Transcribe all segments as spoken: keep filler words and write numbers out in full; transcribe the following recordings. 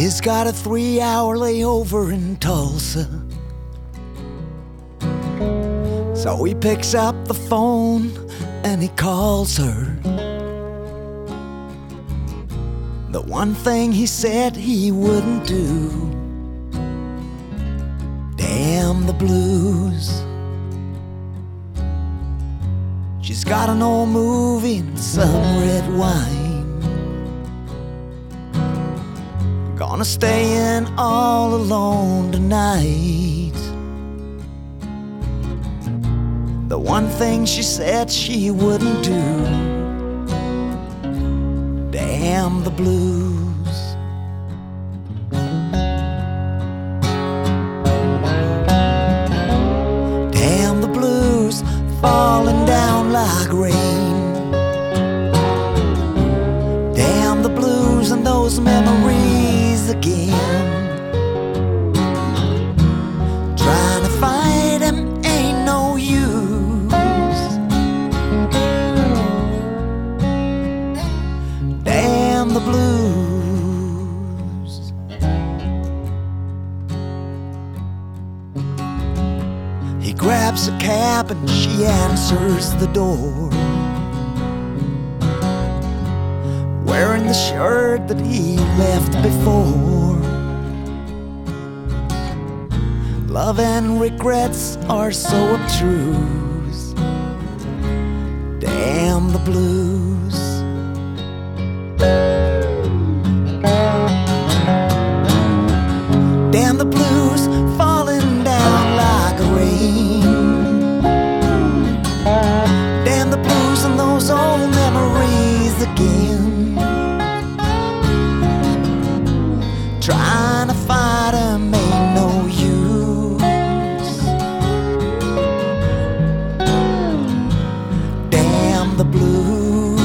He's got a three-hour layover in Tulsa, so he picks up the phone and he calls her. The one thing he said he wouldn't do: damn the blues. She's got an old movie and some red wine, gonna stay in all alone tonight. The one thing she said she wouldn't do: damn the blues. Damn the blues, falling down like rain. Damn the blues and those memories again. Trying to fight them ain't no use. Damn the blues. He grabs a cab and she answers the door, wearing the shirt that he left before. Love and regrets are so obtruse. Damn the blues. Damn the blues, falling down like rain. Damn the blues and those old memories again. Trying to fight 'em ain't no use. Damn the blues.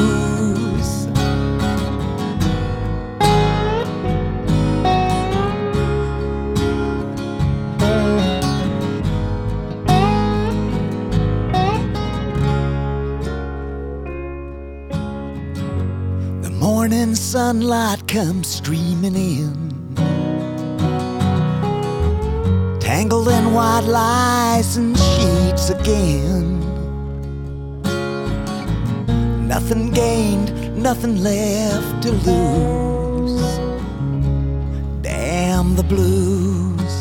The morning sunlight comes streaming in, tangled in white lies and sheets again. Nothing gained, nothing left to lose. Damn the blues.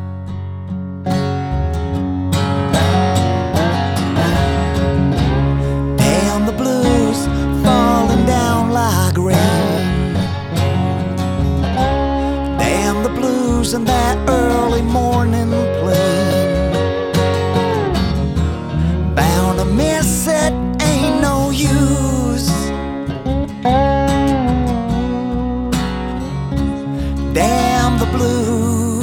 Damn the blues, falling down like rain. Damn the blues and that early morning plane. Bound to miss it, ain't no use. Damn the blues.